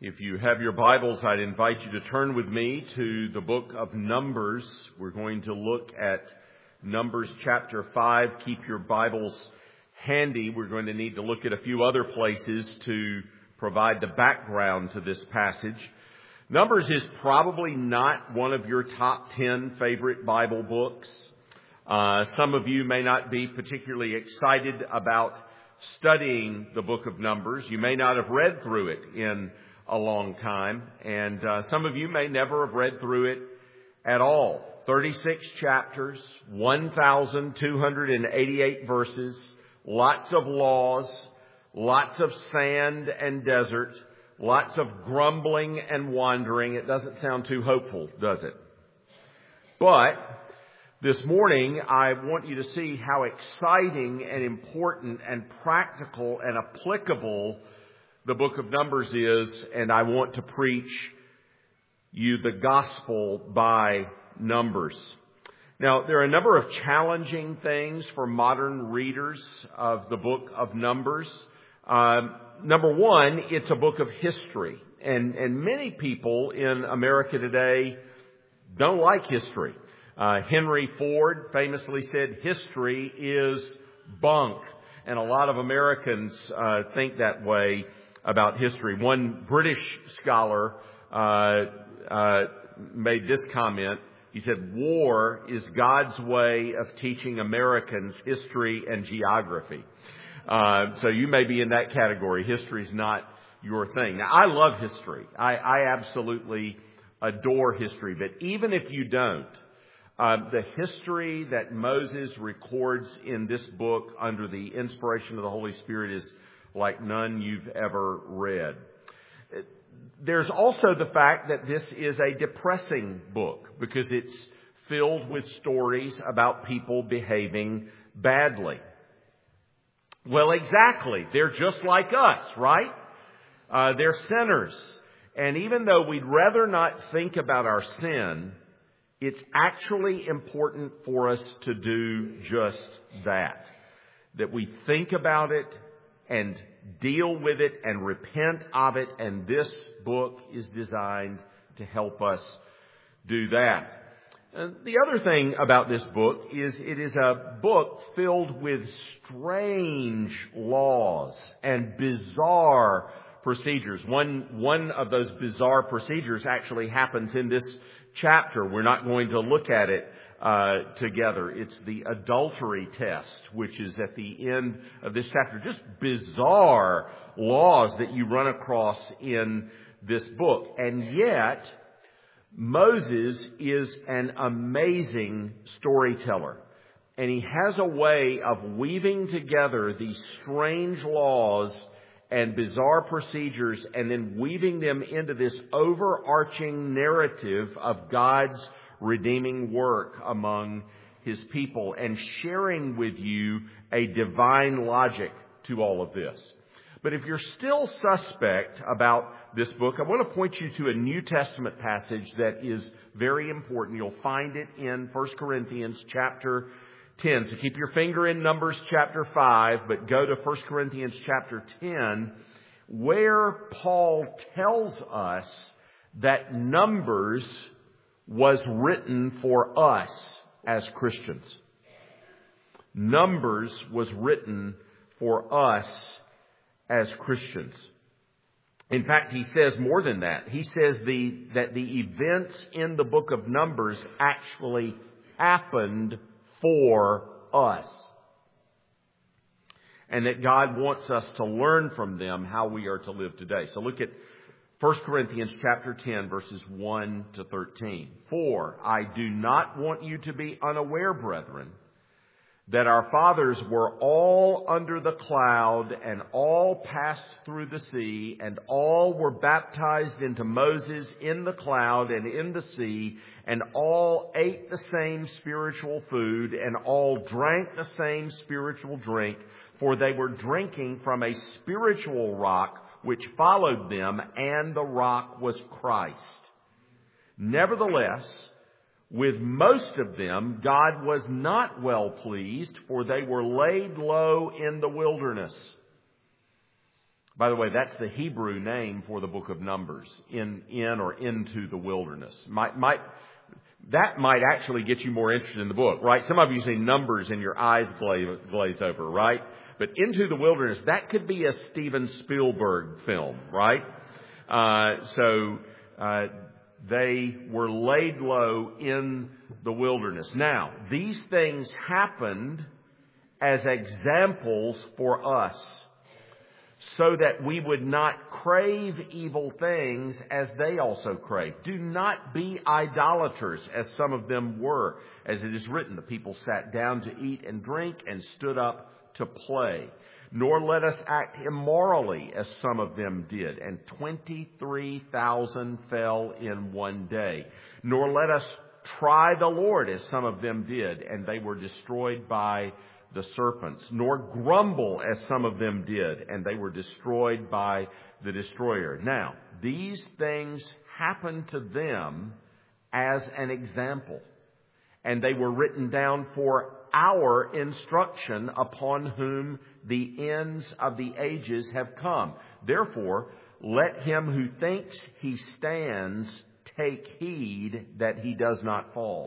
If you have your Bibles, I'd invite you to turn with me to the book of Numbers. We're going to look at Numbers chapter 5. Keep your Bibles handy. We're going to need to look at a few other places to provide the background to this passage. Numbers is probably not one of your top 10 favorite Bible books. Some of you may not be particularly excited about studying the book of Numbers. You may not have read through it in a long time, and some of you may never have read through it at all. 36 chapters, 1,288 verses, lots of laws, lots of sand and desert, lots of grumbling and wandering. It doesn't sound too hopeful, does it? But this morning, I want you to see how exciting and important and practical and applicable the book of Numbers is, and I want to preach you the gospel by Numbers. Now, there are a number of challenging things for modern readers of the book of Numbers. Number one, it's a book of history, and many people in America today don't like history. Henry Ford famously said, "History is bunk," and a lot of Americans think that way about history. One British scholar made this comment. He said, "War is God's way of teaching Americans history and geography." So you may be in that category. History is not your thing. Now, I love history. I absolutely adore history. But even if you don't, the history that Moses records in this book under the inspiration of the Holy Spirit is like none you've ever read. There's also the fact that this is a depressing book because it's filled with stories about people behaving badly. Well, exactly. They're just like us, right? They're sinners. And even though we'd rather not think about our sin, it's actually important for us to do just that. That we think about it and deal with it and repent of it. And this book is designed to help us do that. And the other thing about this book is it is a book filled with strange laws and bizarre procedures. One of those bizarre procedures actually happens in this chapter. We're not going to look at it together. It's the adultery test, which is at the end of this chapter. Just bizarre laws that you run across in this book. And yet, Moses is an amazing storyteller. And he has a way of weaving together these strange laws and bizarre procedures and then weaving them into this overarching narrative of God's redeeming work among His people and sharing with you a divine logic to all of this. But if you're still suspect about this book, I want to point you to a New Testament passage that is very important. You'll find it in 1 Corinthians chapter 10. So keep your finger in Numbers chapter 5, but go to 1 Corinthians chapter 10, where Paul tells us that Numbers was written for us as Christians. Numbers was written for us as Christians. In fact, he says more than that. He says that the events in the book of Numbers actually happened for us. And that God wants us to learn from them how we are to live today. So look at 1 Corinthians chapter 10, verses 1 to 13. "For I do not want you to be unaware, brethren, that our fathers were all under the cloud and all passed through the sea and all were baptized into Moses in the cloud and in the sea and all ate the same spiritual food and all drank the same spiritual drink, for they were drinking from a spiritual rock which followed them, and the rock was Christ. Nevertheless, with most of them, God was not well pleased, for they were laid low in the wilderness. By the way, that's the Hebrew name for the book of Numbers, in or into the wilderness. That might actually get you more interested in the book, right? Some of you say Numbers and your eyes glaze over, right? But Into the Wilderness, that could be a Steven Spielberg film, right? They were laid low in the wilderness. Now, these things happened as examples for us, so that we would not crave evil things as they also crave. Do not be idolaters, as some of them were. As it is written, the people sat down to eat and drink and stood up to play. Nor let us act immorally, as some of them did, and 23,000 fell in one day. Nor let us try the Lord, as some of them did, and they were destroyed by the serpents. Nor grumble, as some of them did, and they were destroyed by the destroyer. Now, these things happened to them as an example, and they were written down for our instruction, upon whom the ends of the ages have come. Therefore, let him who thinks he stands take heed that he does not fall.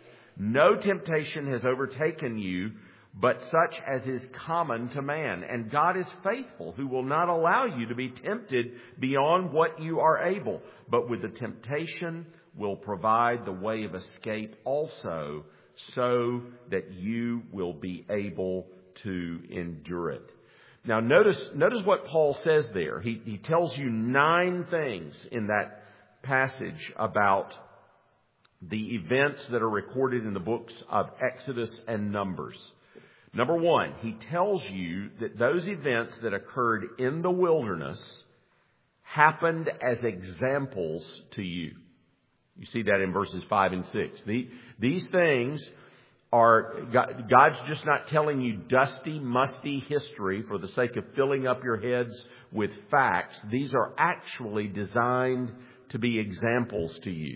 No temptation has overtaken you, but such as is common to man. And God is faithful, who will not allow you to be tempted beyond what you are able, but with the temptation will provide the way of escape also, so that you will be able to endure it. Now notice what Paul says there. He tells you 9 things in that passage about the events that are recorded in the books of Exodus and Numbers. Number 1, he tells you that those events that occurred in the wilderness happened as examples to you. You see that in verses 5 and 6. These things are, God's just not telling you dusty, musty history for the sake of filling up your heads with facts. These are actually designed to be examples to you.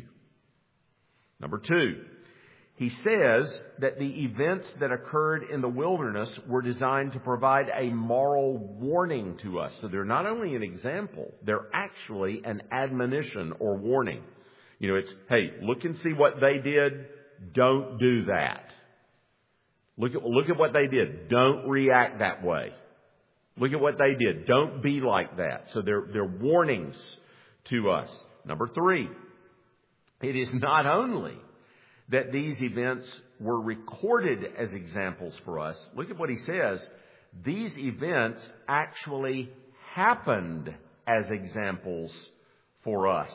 Number 2, he says that the events that occurred in the wilderness were designed to provide a moral warning to us. So they're not only an example, they're actually an admonition or warning. You know, it's, hey, look and see what they did. Don't do that. Look at what they did. Don't react that way. Look at what they did. Don't be like that. So they're warnings to us. Number 3, it is not only that these events were recorded as examples for us. Look at what he says. These events actually happened as examples for us.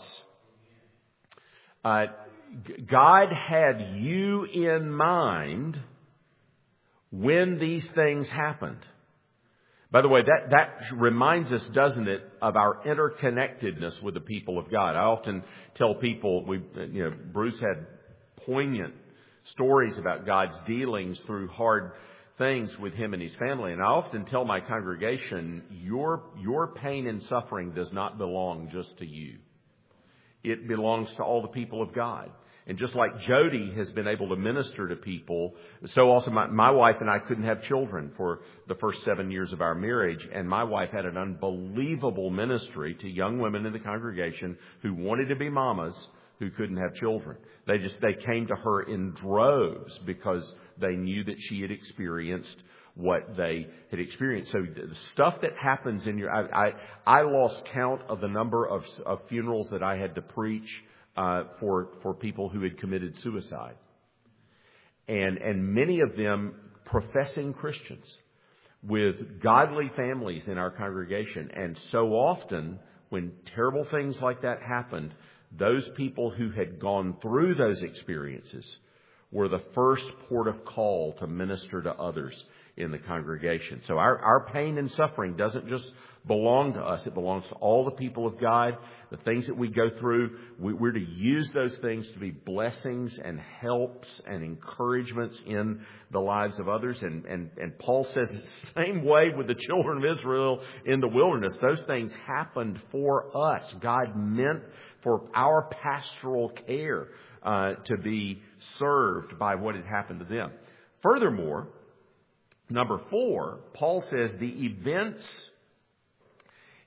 God had you in mind when these things happened. By the way, that reminds us, doesn't it, of our interconnectedness with the people of God. I often tell people, Bruce had poignant stories about God's dealings through hard things with him and his family. And I often tell my congregation, your pain and suffering does not belong just to you. It belongs to all the people of God. And just like Jody has been able to minister to people, so also my wife and I couldn't have children for the first 7 years of our marriage. And my wife had an unbelievable ministry to young women in the congregation who wanted to be mamas who couldn't have children. They came to her in droves because they knew that she had experienced what they had experienced. So the stuff that happens in your... I lost count of the number of funerals that I had to preach for people who had committed suicide. And many of them professing Christians with godly families in our congregation. And so often, when terrible things like that happened, those people who had gone through those experiences were the first port of call to minister to others in the congregation. So our pain and suffering doesn't just belong to us. It belongs to all the people of God. The things that we go through, we're to use those things to be blessings and helps and encouragements in the lives of others. And Paul says it's the same way with the children of Israel in the wilderness. Those things happened for us. God meant for our pastoral care to be served by what had happened to them. Furthermore, number 4, Paul says the events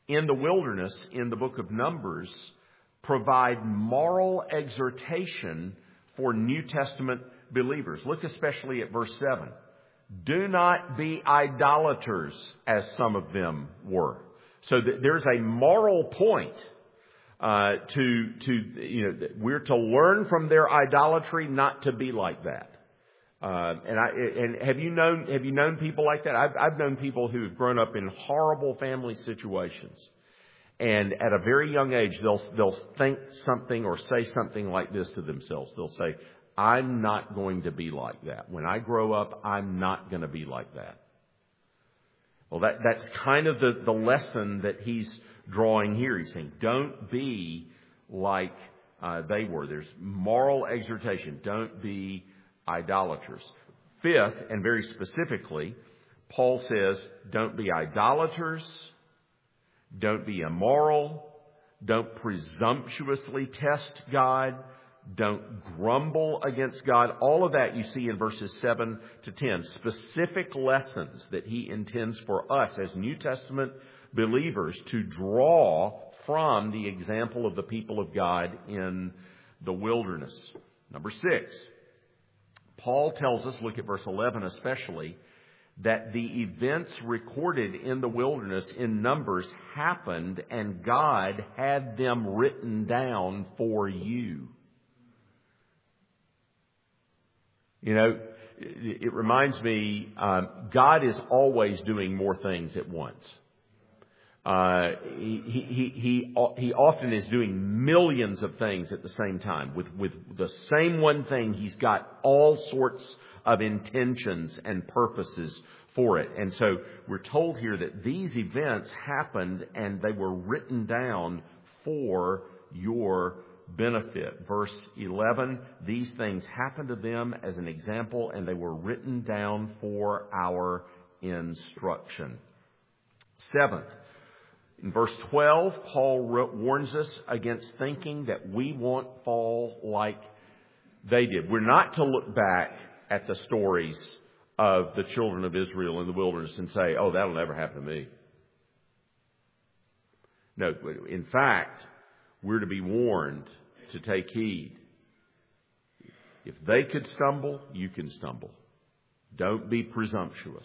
in the wilderness, in the book of Numbers, provide moral exhortation for New Testament believers. Look especially at verse 7. Do not be idolaters, as some of them were. So there's a moral point we're to learn from their idolatry, not to be like that. And have you known people like that? I've known people who have grown up in horrible family situations, and at a very young age they'll think something or say something like this to themselves. They'll say, "I'm not going to be like that. When I grow up, I'm not going to be like that." Well, that's kind of the lesson that he's drawing here. He's saying, don't be like they were. There's moral exhortation. Don't be idolaters. Fifth, and very specifically, Paul says, don't be idolaters, don't be immoral, don't presumptuously test God, don't grumble against God. All of that you see in verses 7 to 10. Specific lessons that he intends for us as New Testament believers to draw from the example of the people of God in the wilderness. Number 6. Paul tells us, look at verse 11 especially, that the events recorded in the wilderness in Numbers happened and God had them written down for you. You know, it reminds me, God is always doing more things at once. He often is doing millions of things at the same time. With the same one thing, he's got all sorts of intentions and purposes for it. And so we're told here that these events happened and they were written down for your benefit. Verse 11, these things happened to them as an example and they were written down for our instruction. 7th, in verse 12, Paul warns us against thinking that we won't fall like they did. We're not to look back at the stories of the children of Israel in the wilderness and say, oh, that'll never happen to me. No, in fact, we're to be warned to take heed. If they could stumble, you can stumble. Don't be presumptuous.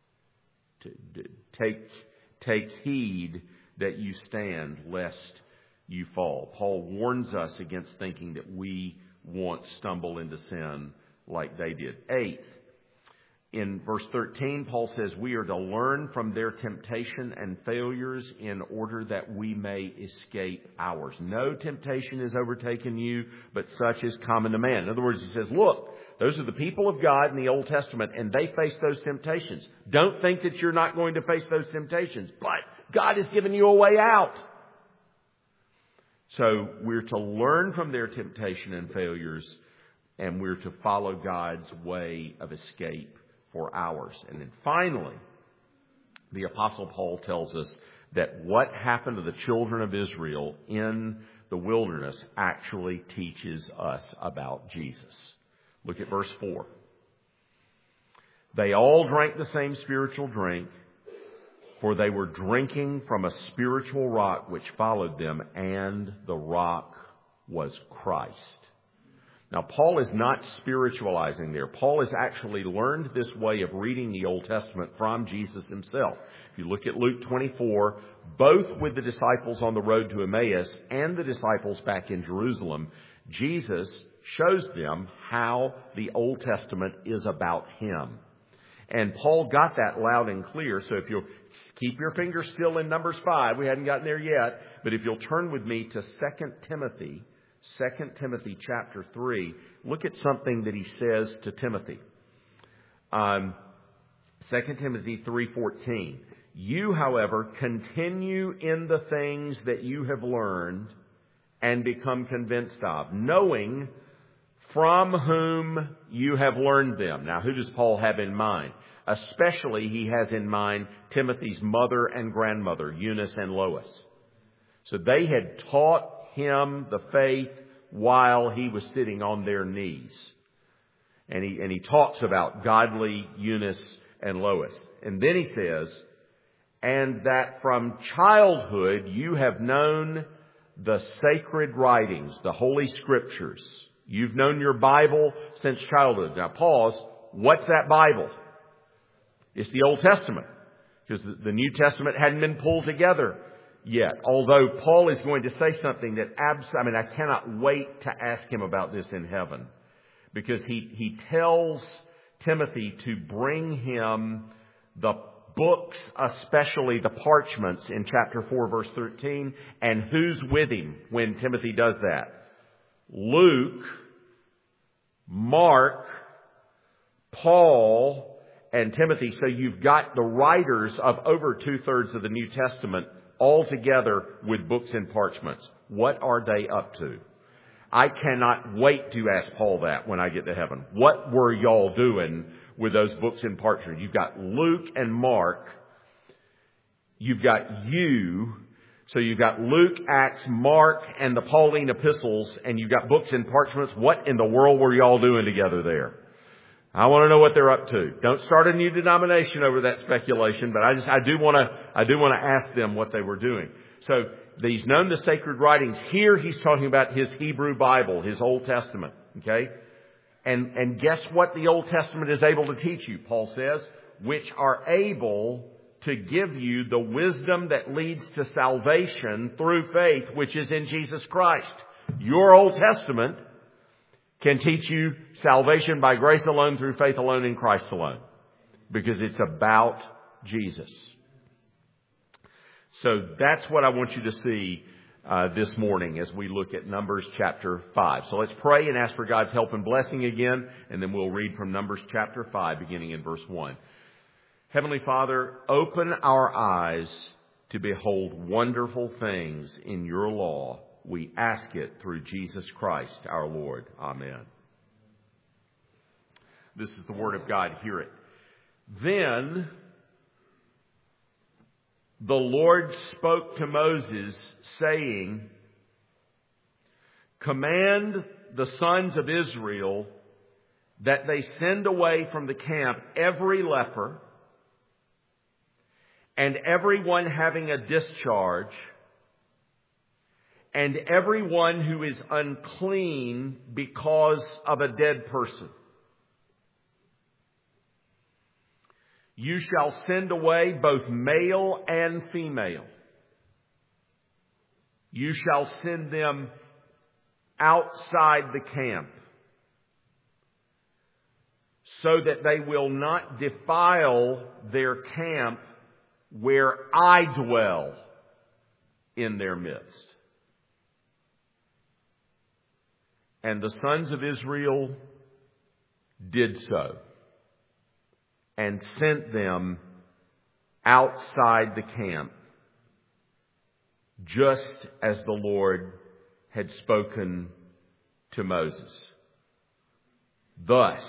Take heed that you stand, lest you fall. Paul warns us against thinking that we won't stumble into sin like they did. 8th, in verse 13, Paul says we are to learn from their temptation and failures in order that we may escape ours. No temptation has overtaken you, but such is common to man. In other words, he says, look, those are the people of God in the Old Testament, and they faced those temptations. Don't think that you're not going to face those temptations, but God has given you a way out. So we're to learn from their temptation and failures, and we're to follow God's way of escape for ours. And then finally, the Apostle Paul tells us that what happened to the children of Israel in the wilderness actually teaches us about Jesus. Look at verse 4. They all drank the same spiritual drink, for they were drinking from a spiritual rock which followed them, and the rock was Christ. Now, Paul is not spiritualizing there. Paul has actually learned this way of reading the Old Testament from Jesus himself. If you look at Luke 24, both with the disciples on the road to Emmaus and the disciples back in Jerusalem, Jesus shows them how the Old Testament is about him. And Paul got that loud and clear. So if you'll keep your finger still in Numbers 5, we hadn't gotten there yet, but if you'll turn with me to 2 Timothy chapter 3, look at something that he says to Timothy. 2 Timothy 3:14. You, however, continue in the things that you have learned and become convinced of, knowing from whom you have learned them. Now, who does Paul have in mind? Especially, he has in mind Timothy's mother and grandmother, Eunice and Lois. So they had taught him the faith while he was sitting on their knees. And he talks about godly Eunice and Lois. And then he says, and that from childhood you have known the sacred writings, the Holy Scriptures. You've known your Bible since childhood. Now pause. What's that Bible? It's the Old Testament, because the New Testament hadn't been pulled together yet. Although Paul is going to say something that I cannot wait to ask him about this in heaven, because he tells Timothy to bring him the books, especially the parchments in chapter 4, verse 13. And who's with him when Timothy does that? Luke, Mark, Paul, and Timothy. So you've got the writers of over 2/3 of the New Testament all together with books and parchments. What are they up to? I cannot wait to ask Paul that when I get to heaven. What were y'all doing with those books and parchments? You've got Luke and Mark. You've got you. So you've got Luke, Acts, Mark, and the Pauline epistles, and you've got books and parchments. What in the world were y'all doing together there? I want to know what they're up to. Don't start a new denomination over that speculation, but I do want to ask them what they were doing. So he's known the sacred writings. Here he's talking about his Hebrew Bible, his Old Testament. Okay? And guess what the Old Testament is able to teach you, Paul says, which are able to give you the wisdom that leads to salvation through faith, which is in Jesus Christ. Your Old Testament can teach you salvation by grace alone, through faith alone, in Christ alone, because it's about Jesus. So that's what I want you to see this morning as we look at Numbers chapter 5. So let's pray and ask for God's help and blessing again, and then we'll read from Numbers chapter 5, beginning in verse 1. Heavenly Father, open our eyes to behold wonderful things in your law. We ask it through Jesus Christ our Lord. Amen. This is the word of God. Hear it. Then the Lord spoke to Moses, saying, command the sons of Israel that they send away from the camp every leper and everyone having a discharge and everyone who is unclean because of a dead person. You shall send away both male and female. You shall send them outside the camp, so that they will not defile their camp where I dwell in their midst. And the sons of Israel did so, and sent them outside the camp, just as the Lord had spoken to Moses. Thus,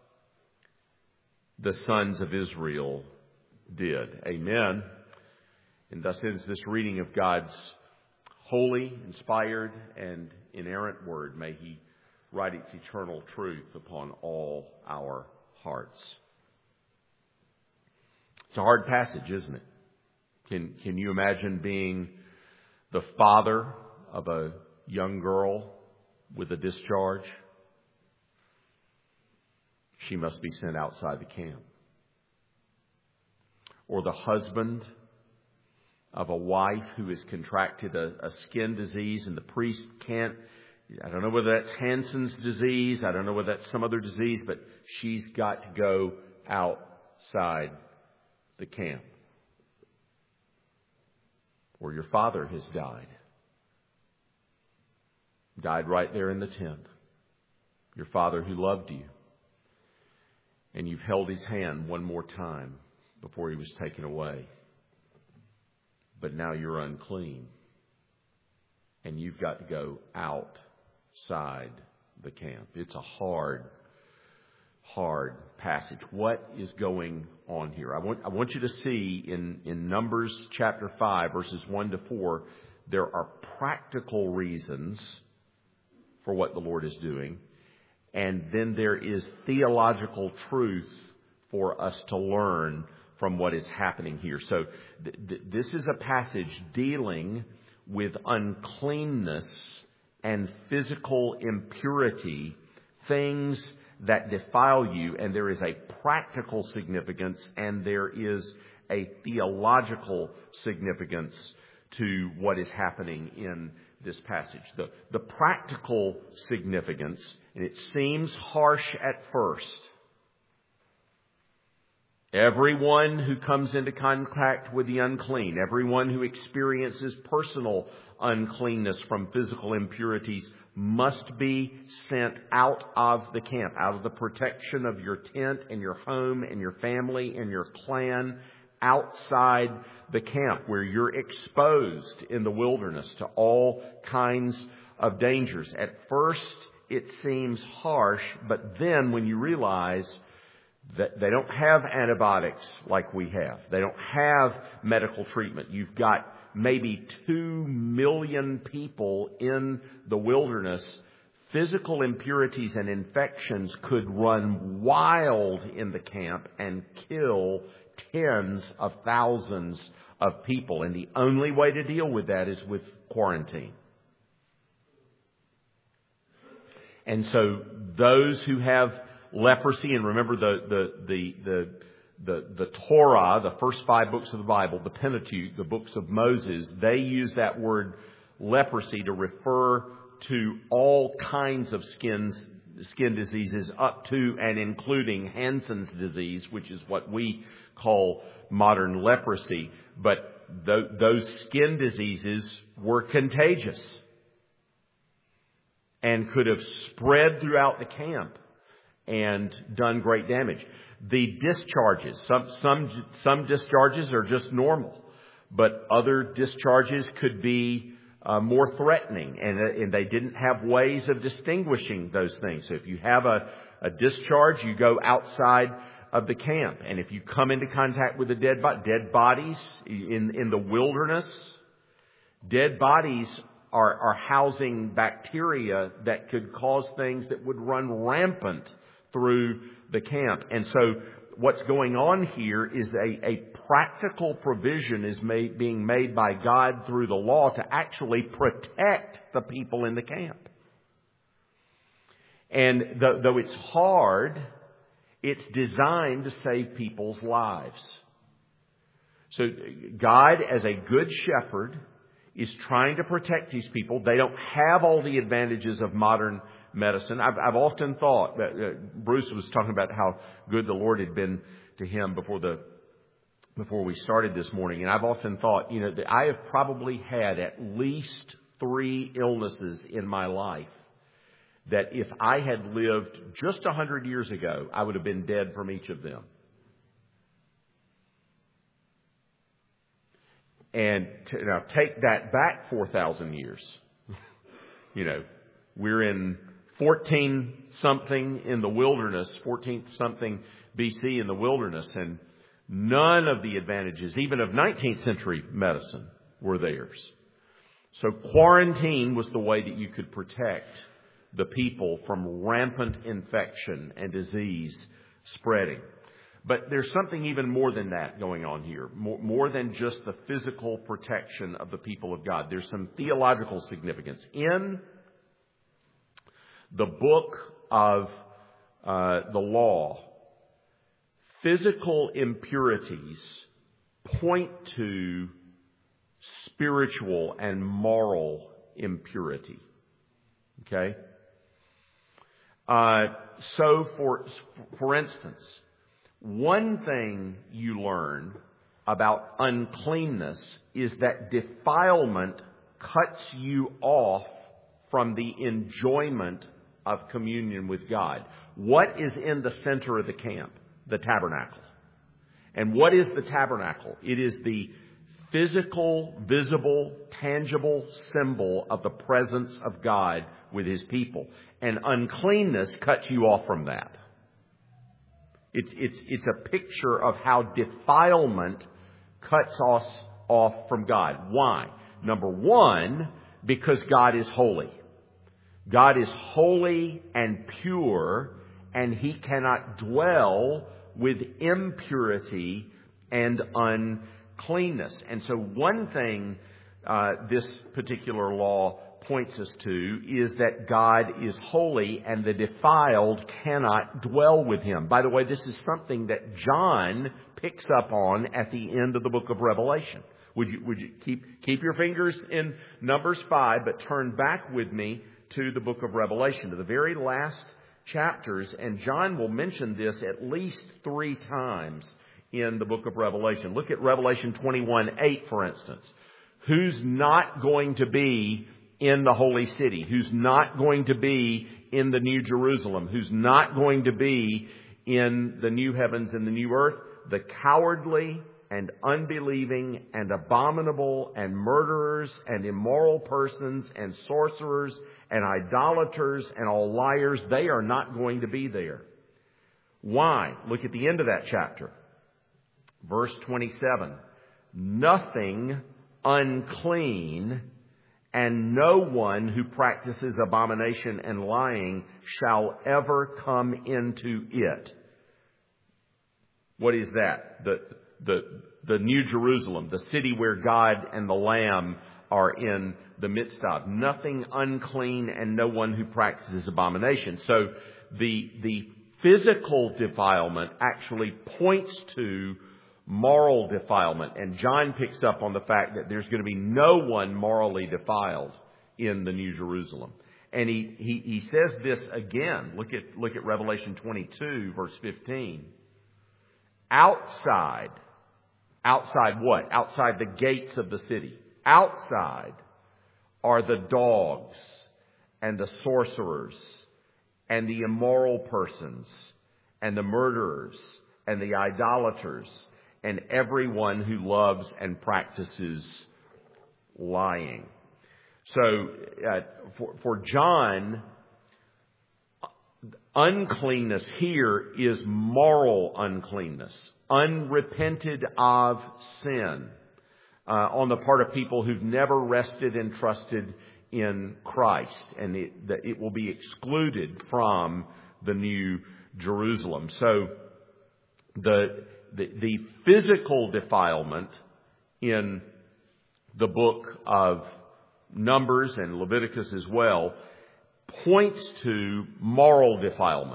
the sons of Israel did. Amen. And thus ends this reading of God's holy, inspired, and inerrant word. May He write its eternal truth upon all our hearts. It's a hard passage, isn't it? Can you imagine being the father of a young girl with a discharge? She must be sent outside the camp. Or the husband of a wife who has contracted a skin disease, and the priest can't, I don't know whether that's Hansen's disease, I don't know whether that's some other disease, but she's got to go outside the camp. Or your father has died right there in the tent. Your father who loved you, and you've held his hand one more time before he was taken away. But now you're unclean, and you've got to go outside the camp. It's a hard passage. What is going on here? I want you to see in Numbers chapter 5, verses 1 to 4, there are practical reasons for what the Lord is doing. And then there is theological truth for us to learn from what is happening here. So this is a passage dealing with uncleanness and physical impurity, things that defile you, and there is a practical significance and there is a theological significance to what is happening in this passage. The practical significance, and it seems harsh at first. Everyone who comes into contact with the unclean, everyone who experiences personal uncleanness from physical impurities must be sent out of the camp, out of the protection of your tent and your home and your family and your clan, outside the camp where you're exposed in the wilderness to all kinds of dangers. At first, it seems harsh, but then when you realize that they don't have antibiotics like we have, they don't have medical treatment. You've got maybe 2 million people in the wilderness. Physical impurities and infections could run wild in the camp and kill tens of thousands of people. And the only way to deal with that is with quarantine. And so those who have leprosy, and remember the Torah, the first 5 books of the Bible, the Pentateuch, the books of Moses, they use that word leprosy to refer to all kinds of skin diseases up to and including Hansen's disease, which is what we call modern leprosy. But those skin diseases were contagious and could have spread throughout the camp and done great damage. The discharges, some discharges are just normal, but other discharges could be more threatening, and they didn't have ways of distinguishing those things. So if you have a discharge, you go outside of the camp, and if you come into contact with dead bodies in the wilderness, dead bodies are housing bacteria that could cause things that would run rampant through the camp. And so what's going on here is a practical provision is being made by God through the law to actually protect the people in the camp. And though it's hard, it's designed to save people's lives. So God, as a good shepherd, is trying to protect these people. They don't have all the advantages of modern medicine. I've often thought that Bruce was talking about how good the Lord had been to him before we started this morning, and I've often thought, that I have probably had at least 3 illnesses in my life that if I had lived just 100 years ago, I would have been dead from each of them. And now take that back 4,000 years. We're in 14-something in the wilderness, 14th-something BC in the wilderness, and none of the advantages, even of 19th century medicine, were theirs. So quarantine was the way that you could protect the people from rampant infection and disease spreading. But there's something even more than that going on here, more than just the physical protection of the people of God. There's some theological significance. In the book of the law, physical impurities point to spiritual and moral impurity. Okay? So, for instance, one thing you learn about uncleanness is that defilement cuts you off from the enjoyment of communion with God. What is in the center of the camp? The tabernacle. And what is the tabernacle? It is the physical, visible, tangible symbol of the presence of God with His people. And uncleanness cuts you off from that. It's a picture of how defilement cuts us off from God. Why? Number one, because God is holy. God is holy and pure, and He cannot dwell with impurity and uncleanness. And so one thing this particular law points us to is that God is holy and the defiled cannot dwell with Him. By the way, this is something that John picks up on at the end of the book of Revelation. Would you keep your fingers in Numbers 5, but turn back with me to the book of Revelation, to the very last chapters, and John will mention this at least 3 times in the book of Revelation. Look at Revelation 21:8, for instance. Who's not going to be in the holy city? Who's not going to be in the New Jerusalem? Who's not going to be in the new heavens and the new earth? The cowardly and unbelieving and abominable and murderers and immoral persons and sorcerers and idolaters and all liars. They are not going to be there. Why? Look at the end of that chapter. Verse 27. Nothing unclean and no one who practices abomination and lying shall ever come into it. What is that? The New Jerusalem, the city where God and the Lamb are in the midst of. Nothing unclean and no one who practices abomination. So the physical defilement actually points to moral defilement. And John picks up on the fact that there's going to be no one morally defiled in the New Jerusalem. And he says this again. Look at Revelation 22, verse 15. Outside what? Outside the gates of the city. Outside are the dogs and the sorcerers and the immoral persons and the murderers and the idolaters and everyone who loves and practices lying. So for John, uncleanness here is moral uncleanness, unrepented of sin on the part of people who've never rested and trusted in Christ, and it will be excluded from the New Jerusalem. So the physical defilement in the book of Numbers and Leviticus as well points to moral defilement.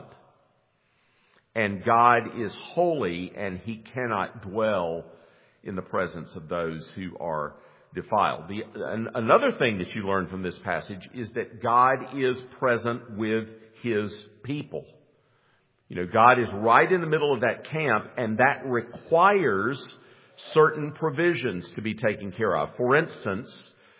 And God is holy and He cannot dwell in the presence of those who are defiled. Another thing that you learn from this passage is that God is present with His people. You know, God is right in the middle of that camp, and that requires certain provisions to be taken care of. For instance,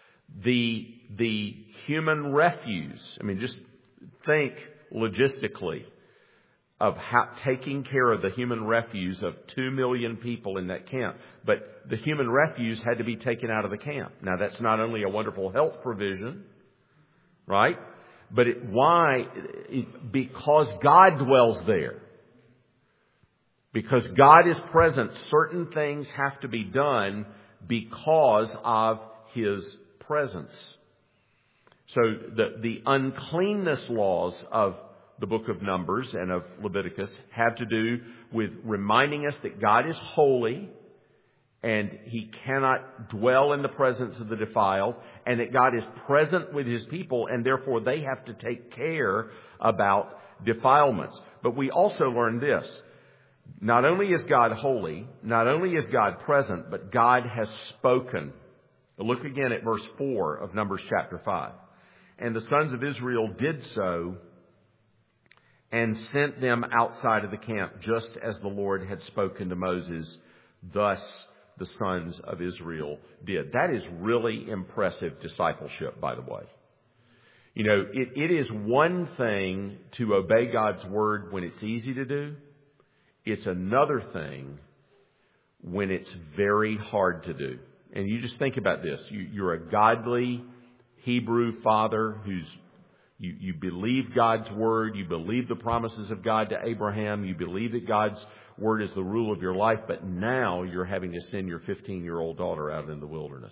the human refuse. I mean, just think logistically of how taking care of the human refuse of 2 million people in that camp. But the human refuse had to be taken out of the camp. Now, that's not only a wonderful health provision, right? But why? Because God dwells there. Because God is present, certain things have to be done because of His presence. So the uncleanness laws of the book of Numbers and of Leviticus have to do with reminding us that God is holy and He cannot dwell in the presence of the defiled, and that God is present with His people, and therefore they have to take care about defilements. But we also learn this. Not only is God holy, not only is God present, but God has spoken. Look again at verse 4 of Numbers chapter 5. And the sons of Israel did so and sent them outside of the camp, just as the Lord had spoken to Moses. Thus the sons of Israel did. That is really impressive discipleship, by the way. You know, it is one thing to obey God's word when it's easy to do. It's another thing when it's very hard to do. And you just think about this. You're a godly Hebrew father you believe God's word. You believe the promises of God to Abraham. You believe that God's word is the rule of your life. But now you're having to send your 15-year-old daughter out in the wilderness.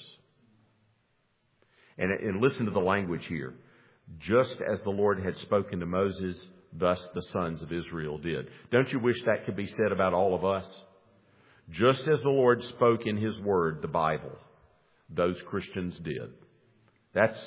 And listen to the language here. Just as the Lord had spoken to Moses, thus the sons of Israel did. Don't you wish that could be said about all of us? Just as the Lord spoke in His Word, the Bible, those Christians did. That's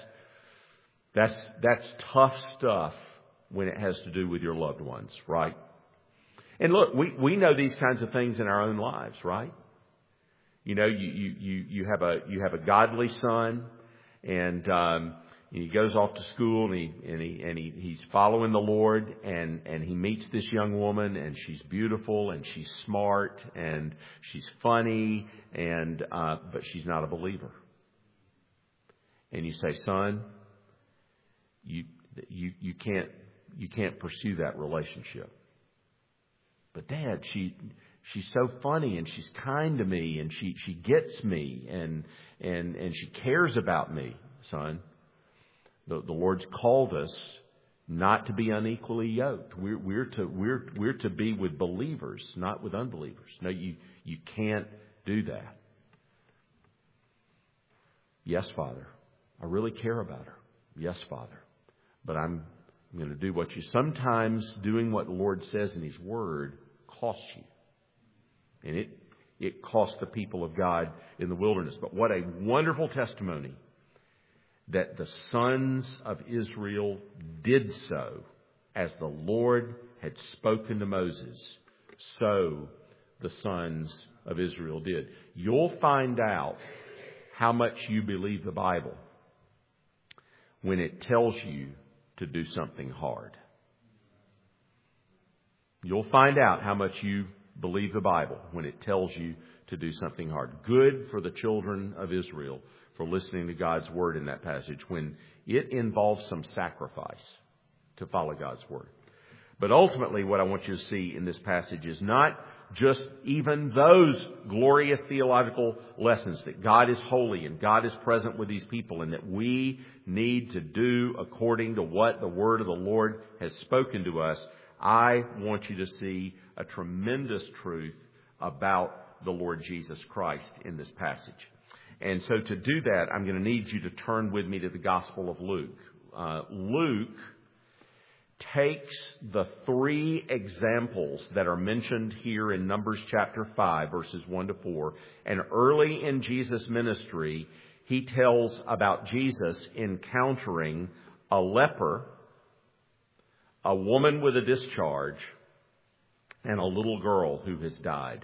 tough stuff when it has to do with your loved ones, right? And look, we know these kinds of things in our own lives, right? You know, you have a godly son, and he goes off to school, and he's following the Lord, and he meets this young woman, and she's beautiful, and she's smart, and she's funny, and but she's not a believer. And you say, son, you can't pursue that relationship. But Dad, she's so funny, and she's kind to me, and she gets me, and she cares about me, son. The Lord's called us not to be unequally yoked. We're to be with believers, not with unbelievers. No, you can't do that. Yes, Father, I really care about her. Yes, Father, but I'm going to do what you. Sometimes doing what the Lord says in His Word costs you, and it cost the people of God in the wilderness. But what a wonderful testimony that the sons of Israel did so as the Lord had spoken to Moses. So the sons of Israel did. You'll find out how much you believe the Bible when it tells you to do something hard. You'll find out how much you believe the Bible when it tells you to do something hard. Good for the children of Israel for listening to God's Word in that passage when it involves some sacrifice to follow God's Word. But ultimately, what I want you to see in this passage is not just even those glorious theological lessons that God is holy and God is present with these people and that we need to do according to what the Word of the Lord has spoken to us. I want you to see a tremendous truth about the Lord Jesus Christ in this passage. And so to do that, I'm going to need you to turn with me to the Gospel of Luke. Luke takes the three examples that are mentioned here in Numbers chapter 5, verses 1 to 4. And early in Jesus' ministry, he tells about Jesus encountering a leper, a woman with a discharge, and a little girl who has died.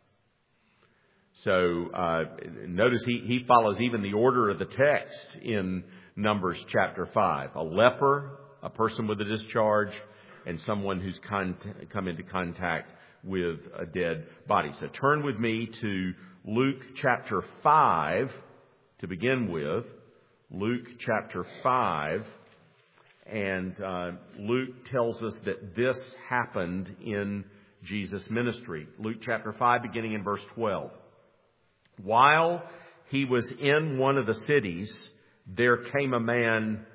So notice he follows even the order of the text in Numbers chapter 5. A leper, a person with a discharge, and someone who's come into contact with a dead body. So turn with me to Luke chapter 5 to begin with. Luke chapter 5. And Luke tells us that this happened in Jesus' ministry. Luke chapter 5, beginning in verse 12. While he was in one of the cities, there came a man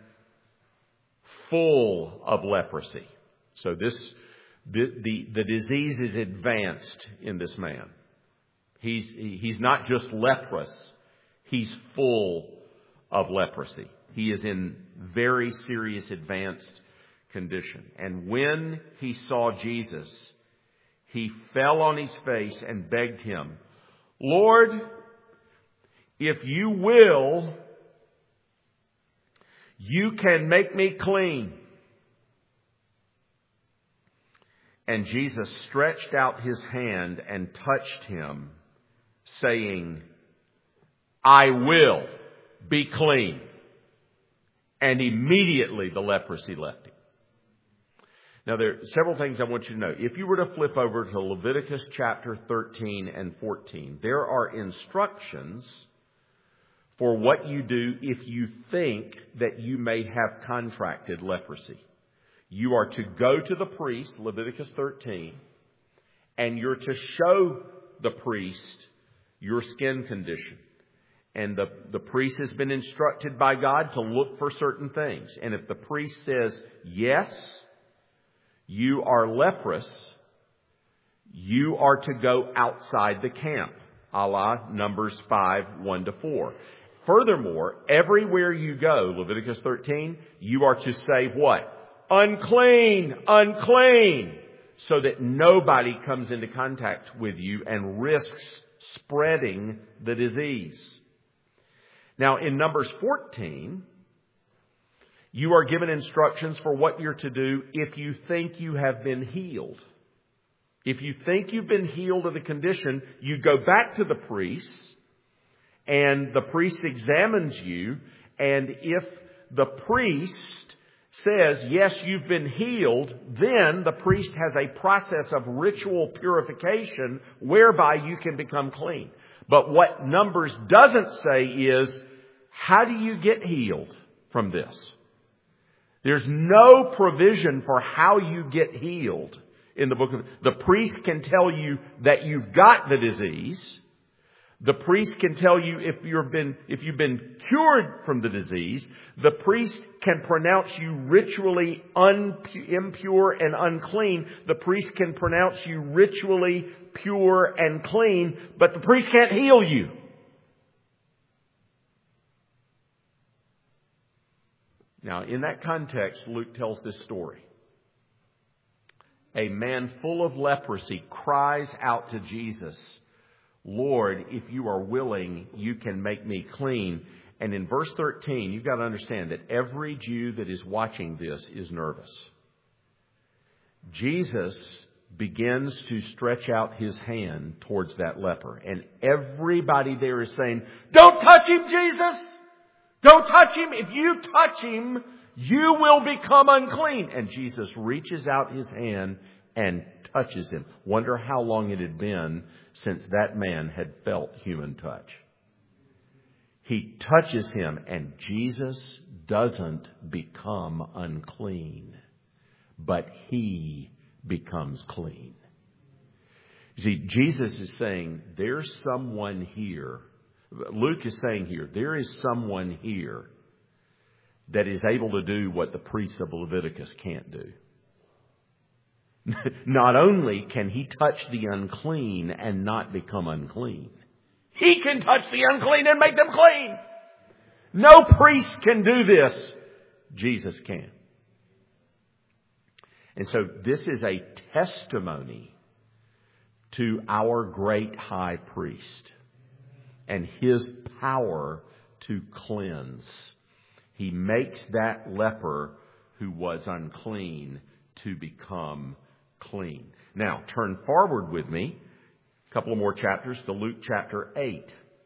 full of leprosy. So the disease is advanced in this man. He's not just leprous, he's full of leprosy. He is in very serious advanced condition. And when he saw Jesus, he fell on his face and begged him, Lord, if you will, you can make me clean. And Jesus stretched out his hand and touched him, saying, I will be clean. And immediately the leprosy left him. Now, there are several things I want you to know. If you were to flip over to Leviticus chapter 13 and 14, there are instructions for what you do if you think that you may have contracted leprosy. You are to go to the priest, Leviticus 13, and you're to show the priest your skin condition. And the priest has been instructed by God to look for certain things. And if the priest says, yes, you are leprous, you are to go outside the camp, a la Numbers 5, 1 to 4. Furthermore, everywhere you go, Leviticus 13, you are to say what? Unclean, unclean. so that nobody comes into contact with you and risks spreading the disease. Now, in Numbers 14, you are given instructions for what you're to do if you think you have been healed. If you think you've been healed of the condition, you go back to the priest, and the priest examines you, and if the priest says, yes, you've been healed, then the priest has a process of ritual purification whereby you can become clean. But what Numbers doesn't say is, how do you get healed from this? There's no provision for how you get healed in the book of... The priest can tell you that you've got the disease. The priest can tell you if you've been cured from the disease. The priest can pronounce you ritually impure and unclean. The priest can pronounce you ritually pure and clean, but the priest can't heal you. Now, in that context, Luke tells this story. A man full of leprosy cries out to Jesus, Lord, if you are willing, you can make me clean. And in verse 13, you've got to understand that every Jew that is watching this is nervous. Jesus begins to stretch out his hand towards that leper. And everybody there is saying, don't touch him, Jesus! Don't touch him. If you touch him, you will become unclean. And Jesus reaches out his hand and touches him. Wonder how long it had been since that man had felt human touch. He touches him, and Jesus doesn't become unclean, but he becomes clean. You see, Jesus is saying, there's someone here. Luke is saying here, there is someone here that is able to do what the priests of Leviticus can't do. Not only can he touch the unclean and not become unclean, he can touch the unclean and make them clean. No priest can do this. Jesus can. And so this is a testimony to our great high priest and his power to cleanse. He makes that leper who was unclean to become clean. Now, turn forward with me a couple of more chapters to Luke chapter 8.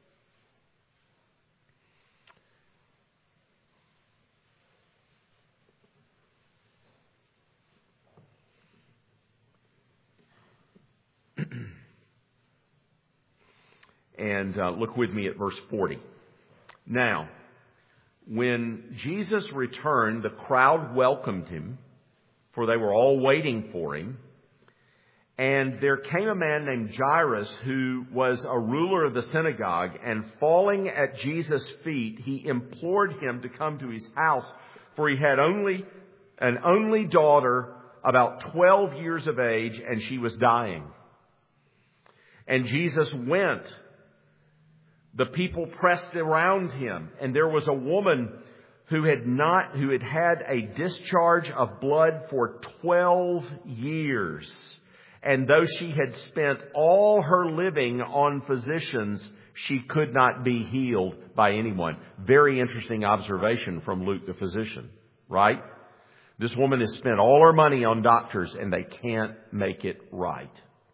And look with me at verse 40. Now, when Jesus returned, the crowd welcomed him, for they were all waiting for him. And there came a man named Jairus, who was a ruler of the synagogue, and falling at Jesus' feet, he implored him to come to his house, for he had an only daughter, about 12 years of age, and she was dying. And Jesus went. The people pressed around him, and there was a woman who had had a discharge of blood for 12 years. And though she had spent all her living on physicians, she could not be healed by anyone. Very interesting observation from Luke the physician, right? This woman has spent all her money on doctors, and they can't make it right.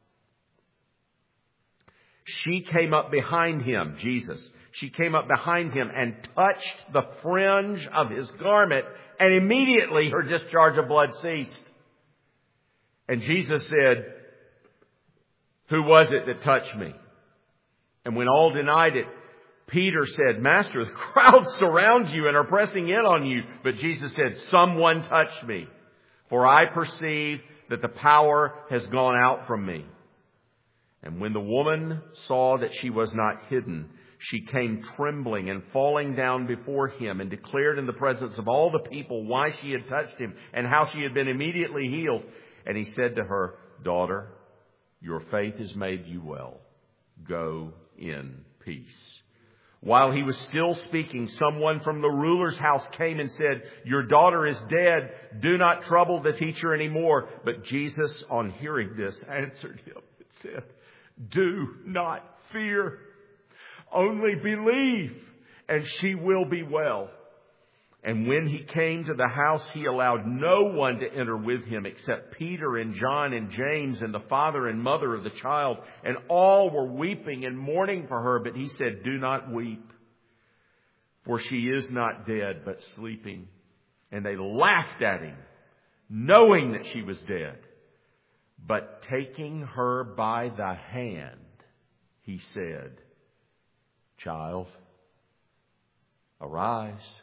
She came up behind him, Jesus. She came up behind him and touched the fringe of his garment, and immediately her discharge of blood ceased. And Jesus said, who was it that touched me? And when all denied it, Peter said, Master, the crowd surround you and are pressing in on you. But Jesus said, someone touched me, for I perceive that the power has gone out from me. And when the woman saw that she was not hidden, she came trembling and falling down before him, and declared in the presence of all the people why she had touched him and how she had been immediately healed. And he said to her, Daughter, your faith has made you well. Go in peace. While he was still speaking, someone from the ruler's house came and said, "Your daughter is dead. Do not trouble the teacher anymore." But Jesus, on hearing this, answered him and said, "Do not fear. Only believe, and she will be well." And when he came to the house, he allowed no one to enter with him except Peter and John and James and the father and mother of the child. And all were weeping and mourning for her. But he said, "Do not weep, for she is not dead, but sleeping." And they laughed at him, knowing that she was dead. But taking her by the hand, he said, "Child, arise."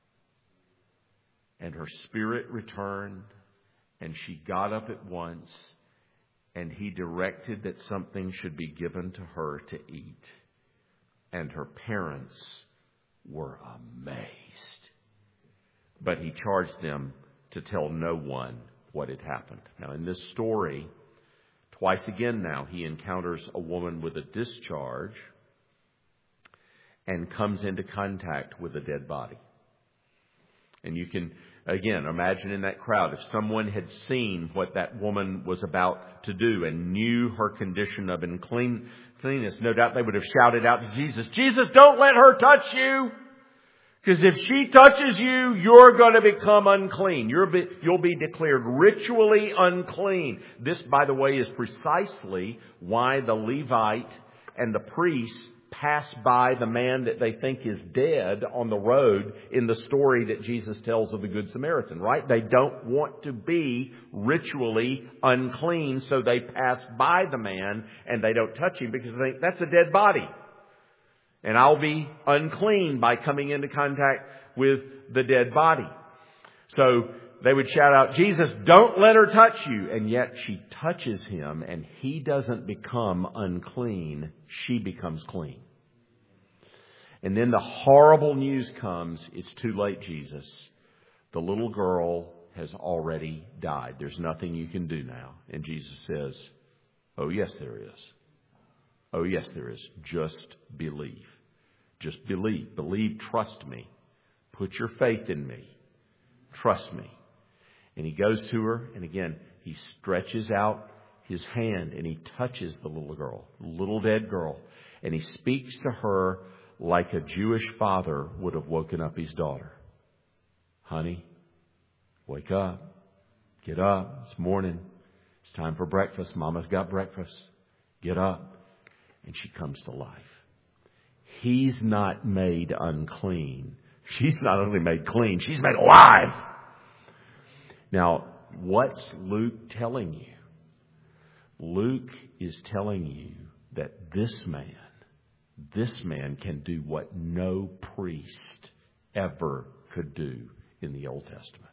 And her spirit returned, and she got up at once, and he directed that something should be given to her to eat. And her parents were amazed. But he charged them to tell no one what had happened. Now, in this story, twice again now, he encounters a woman with a discharge and comes into contact with a dead body. And you can, again, imagine in that crowd, if someone had seen what that woman was about to do and knew her condition of uncleanness, no doubt they would have shouted out to Jesus, "Jesus, don't let her touch you! Because if she touches you, you're going to become unclean. You'll be declared ritually unclean." This, by the way, is precisely why the Levite and the priest pass by the man that they think is dead on the road in the story that Jesus tells of the Good Samaritan, right? They don't want to be ritually unclean, so they pass by the man and they don't touch him because they think that's a dead body. And I'll be unclean by coming into contact with the dead body. So they would shout out, "Jesus, don't let her touch you." And yet she touches him and he doesn't become unclean. She becomes clean. And then the horrible news comes. It's too late, Jesus. The little girl has already died. There's nothing you can do now. And Jesus says, "Oh, yes, there is. Oh, yes, there is. Just believe. Just believe. Believe, trust me. Put your faith in me. Trust me." And he goes to her, and again, he stretches out his hand, and he touches the little girl, little dead girl, and he speaks to her like a Jewish father would have woken up his daughter. "Honey, wake up. Get up. It's morning. It's time for breakfast. Mama's got breakfast. Get up." And she comes to life. He's not made unclean. She's not only made clean, she's made alive. Now, what's Luke telling you? Luke is telling you that this man can do what no priest ever could do in the Old Testament.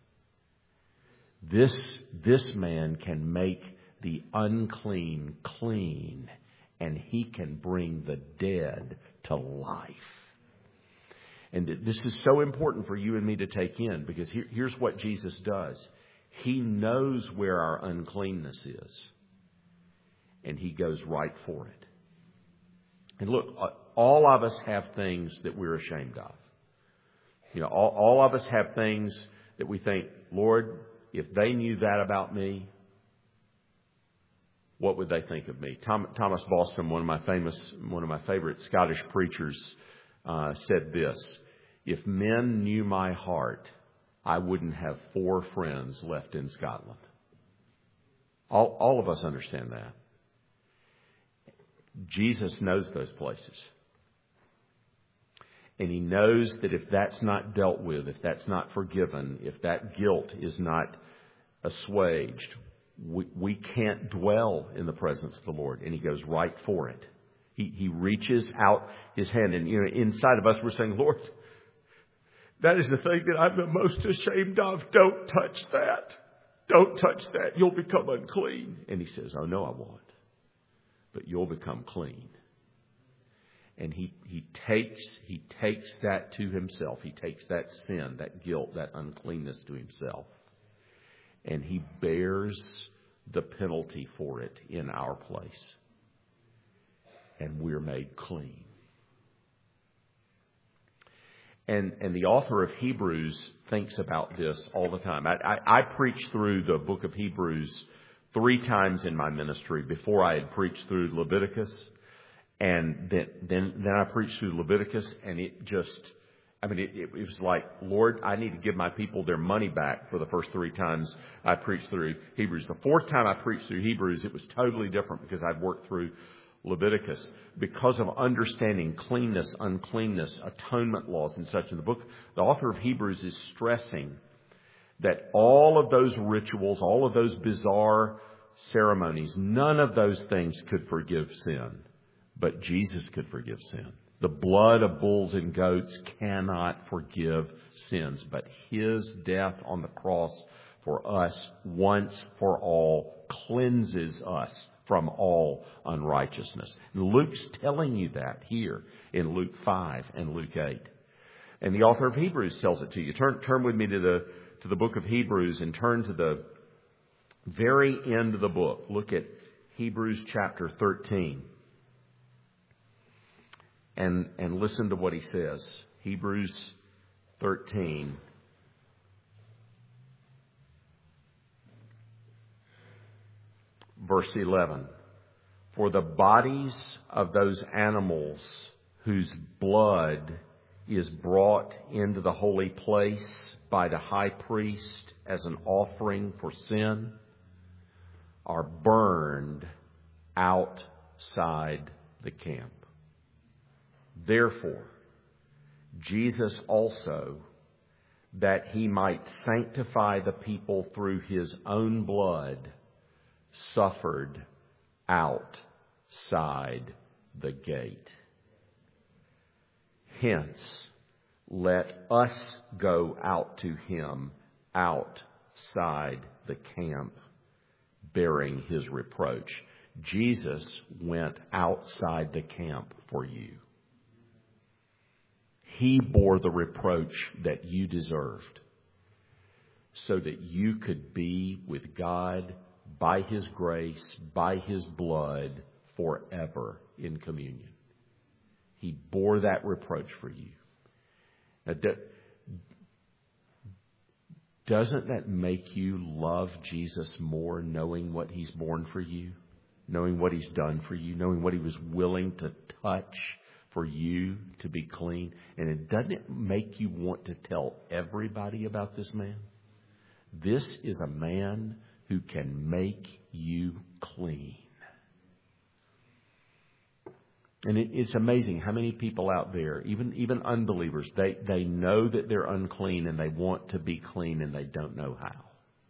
This man can make the unclean clean, and he can bring the dead to life. And this is so important for you and me to take in, because here's what Jesus does. He knows where our uncleanness is, and he goes right for it. And look, all of us have things that we're ashamed of. You know, all of us have things that we think, "Lord, if they knew that about me, what would they think of me?" Thomas Boston, one of my favorite Scottish preachers, said this: "If men knew my heart, I wouldn't have 4 friends left in Scotland." All of us understand that. Jesus knows those places. And he knows that if that's not dealt with, if that's not forgiven, if that guilt is not assuaged, we can't dwell in the presence of the Lord. And he goes right for it. He reaches out his hand. And inside of us we're saying, "Lord, that is the thing that I'm the most ashamed of. Don't touch that. Don't touch that. You'll become unclean." And he says, "Oh, no, I won't. But you'll become clean." And he takes that to himself. He takes that sin, that guilt, that uncleanness to himself. And he bears the penalty for it in our place. And we're made clean. And the author of Hebrews thinks about this all the time. I preached through the book of Hebrews 3 times in my ministry before I had preached through Leviticus. And then I preached through Leviticus, and it was like, Lord, I need to give my people their money back for the first 3 times I preached through Hebrews. The 4th time I preached through Hebrews, it was totally different because I'd worked through Leviticus. Because of understanding cleanness, uncleanness, atonement laws and such in the book, the author of Hebrews is stressing that all of those rituals, all of those bizarre ceremonies, none of those things could forgive sin. But Jesus could forgive sin. The blood of bulls and goats cannot forgive sins, but His death on the cross for us once for all cleanses us from all unrighteousness. And Luke's telling you that here in Luke 5 and Luke 8. And the author of Hebrews tells it to you. Turn with me to the book of Hebrews and turn to the very end of the book. Look at Hebrews chapter 13. And listen to what he says. Hebrews 13. Verse 11. For the bodies of those animals whose blood is brought into the holy place by the high priest as an offering for sin are burned outside the camp. Therefore, Jesus also, that He might sanctify the people through His own blood, suffered outside the gate. Hence, let us go out to Him outside the camp, bearing His reproach. Jesus went outside the camp for you. He bore the reproach that you deserved so that you could be with God by His grace, by His blood, forever in communion. He bore that reproach for you. Now, doesn't that make you love Jesus more, knowing what He's borne for you, knowing what He's done for you, knowing what He was willing to touch for you to be clean? And doesn't it make you want to tell everybody about this man? This is a man who can make you clean. And it's amazing how many people out there, even unbelievers, they know that they're unclean and they want to be clean and they don't know how.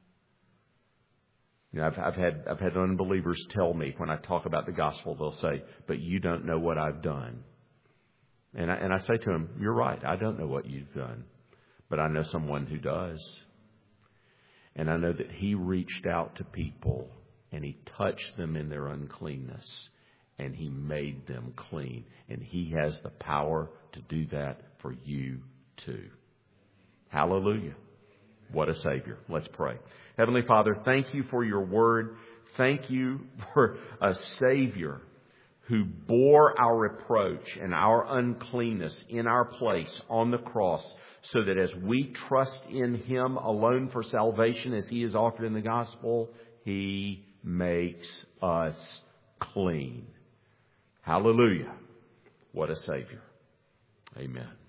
You know, I've had unbelievers tell me when I talk about the gospel, they'll say, "But you don't know what I've done." And I say to them, "You're right. I don't know what you've done, but I know someone who does. And I know that He reached out to people and He touched them in their uncleanness and He made them clean. And He has the power to do that for you too." Hallelujah. What a Savior. Let's pray. Heavenly Father, thank You for Your word. Thank You for a Savior who bore our reproach and our uncleanness in our place on the cross, so that as we trust in Him alone for salvation as He is offered in the gospel, He makes us clean. Hallelujah. What a Savior. Amen.